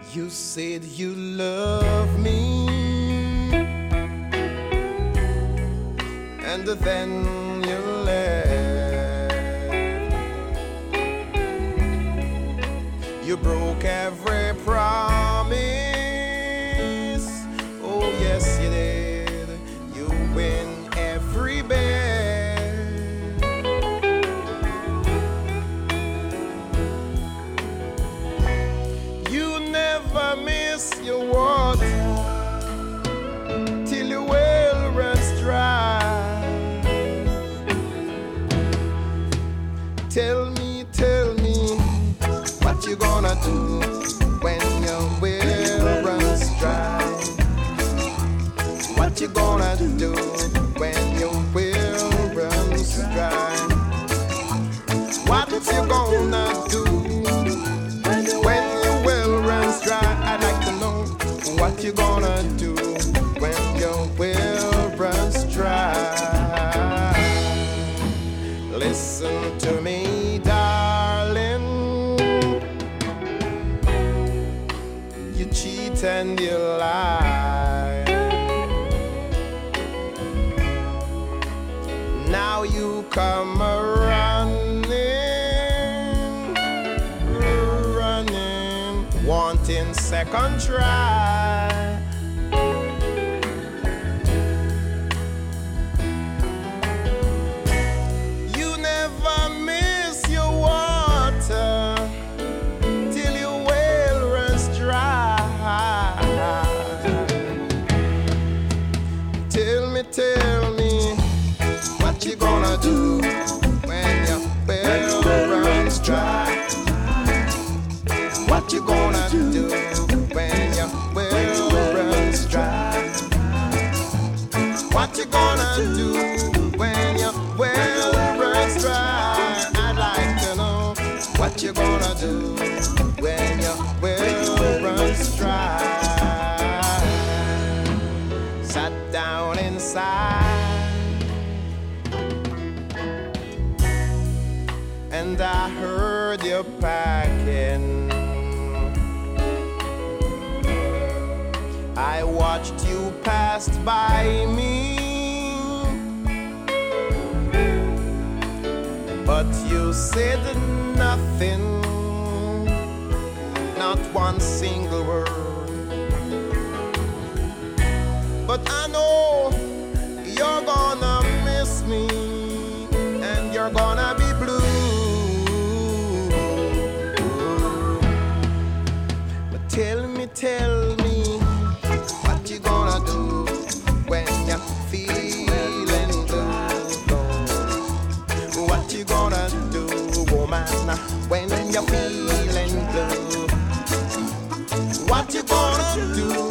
You said you love me, and then you left. You broke every promise. Oh yes you did. You win every bet. You never miss your water till your well runs dry. Tell me, what you gonna do when your well runs dry? What you gonna do when your well runs dry? What you gonna do when your well runs dry? I'd like to know what you gonna do when your well runs dry. Listen to me, darling. You cheat and you lie. Now you come running, wanting second try. You never miss your water till your well runs dry. Tell me, what you gonna do when your well runs dry? What you gonna do when your well runs dry? What you gonna do when your well runs dry? I'd like to know what you gonna do when your well runs dry. Sat down inside and I heard you packing. I watched you pass by me, but you said nothing, not one single word. But I know you're gonna miss me and you're gonna be blue. But tell me, what you gonna do when you're feeling blue? What you gonna do, woman, when you're feeling blue? What you gonna do